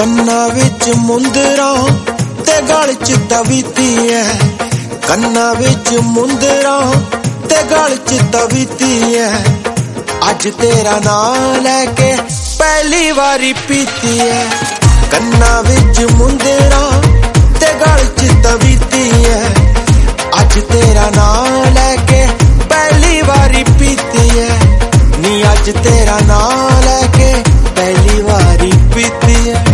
ਕੰਨਾਂ ਵਿੱਚ ਮੁੰਦਰਾਂ ਤੇ ਗਲ 'ਚ ਤਵੀਤੀ ਐ, ਕੰਨਾਂ ਵਿੱਚ ਮੁੰਦਰਾਂ ਤੇ ਗਲ 'ਚ ਤਵੀਤੀ ਐ। ਅੱਜ ਤੇਰਾ ਨਾਂ ਲੈ ਕੇ ਪਹਿਲੀ ਵਾਰੀ ਪੀਤੀ ਐ। ਕੰਨਾਂ ਵਿੱਚ ਮੁੰਦਰਾਂ ਤੇ ਗਲ 'ਚ ਤਵੀਤੀ ਐ। ਅੱਜ ਤੇਰਾ ਨਾਂ ਲੈ ਕੇ ਪਹਿਲੀ ਵਾਰੀ ਪੀਤੀ ਐ। ਨੀ ਅੱਜ ਤੇਰਾ ਨਾਂ ਲੈ ਕੇ ਪਹਿਲੀ ਵਾਰੀ ਪੀਤੀ ਐ।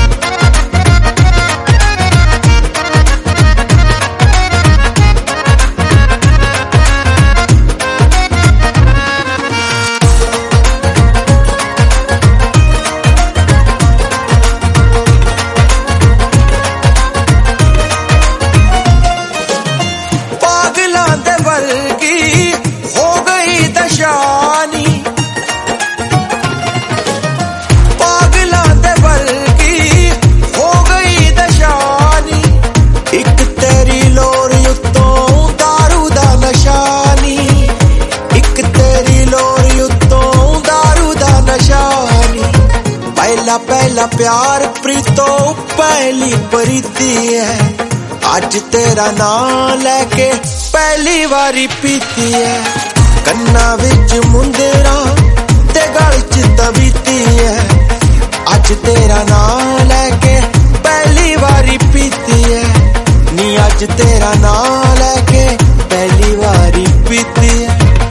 पहला प्यार प्रीतो पहली प्रीति है। आज तेरा नाम लेके पहली वारी पीती है। कन्ना विच मुंदरा ते गल च तवीती है। आज तेरा नाम लेके पहली वारी पीती है। नी आज तेरा नाम लेके पहली वारी पीती है।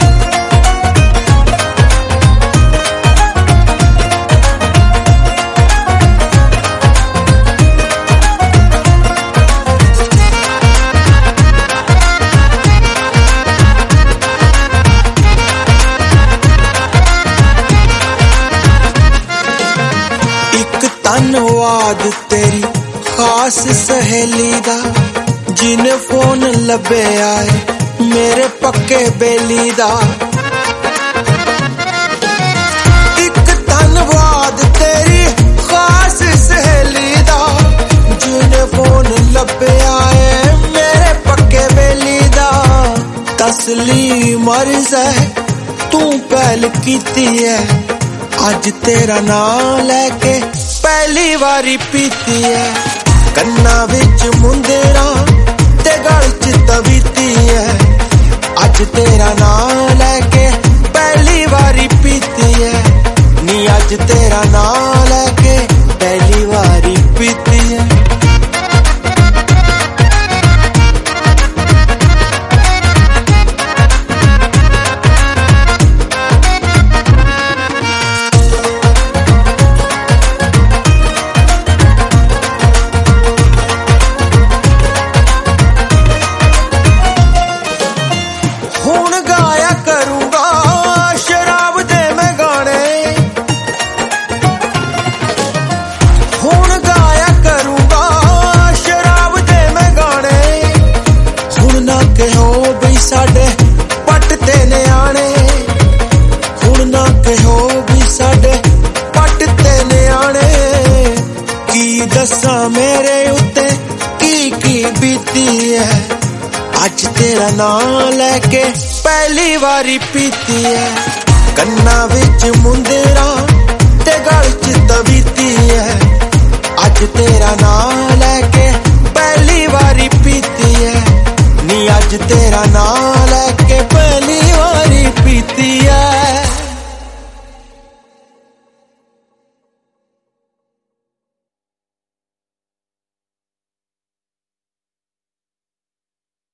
धन्नवाद तेरी खास सहेली दा, जिने फोन लभे आए मेरे पक्के बेली दा। एक धन्नवाद तेरी खास सहेली दा, जिने फोन लभे आए मेरे पक्के बेली दा। तस्लीम अर्ज़ है तू पहल कीती है। आज तेरा नाम लेके पहली वारी पीती है। कन्ना विच मुंदरा ते गल च तवीती है। आज तेरा नाम लेके पहली वारी पीती है। नी आज तेरा नाम लेके पहली वारी पीती है। दसा मेरे उत्ते की बीती है। आज तेरा नाम लेके पहली वारी पीती है। कन्ना विच मुंदरा ते गल च तवीती है। आज तेरा नाम लेके पहली वारी पीती है। नी आज तेरा नाम लेके पहली वारी पीती है।